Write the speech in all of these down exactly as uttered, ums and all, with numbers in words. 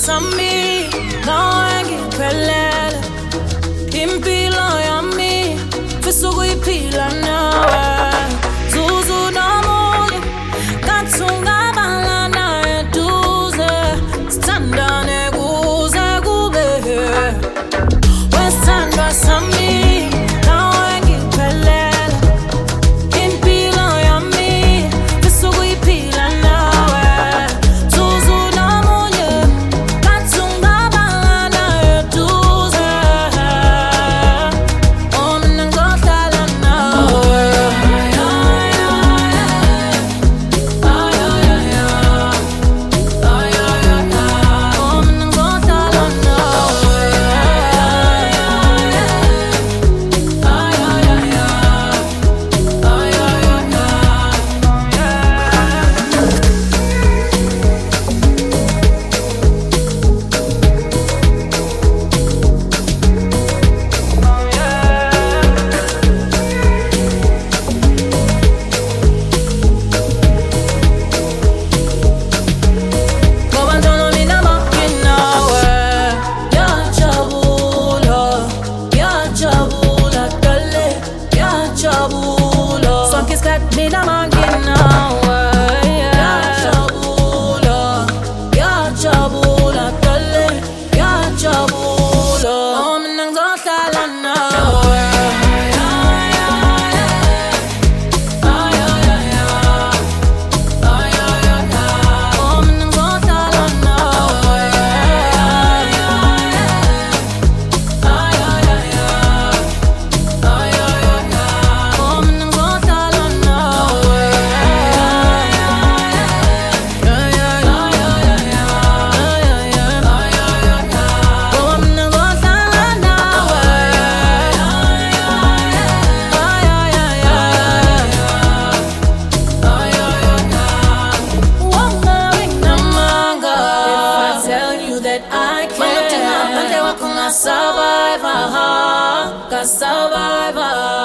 sami nawe ngiphelele impilo yami fisa ukuyiphila nawe zuzu nomunye kathi ungabala naye duze sithandane kuze kube wesithandwa sami nawe ngiphelele impilo yami fisa ukuyiphila nawe zuzu nomunye kathi ungabala naye duze oh mina ngizohlala nawe Mina mangina yajabula yajabula dale yajabula oh mina ngizohlala nawe I can survive, can survive.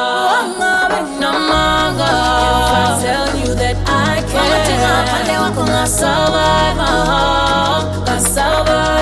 If I tell you that I can survive, can survive.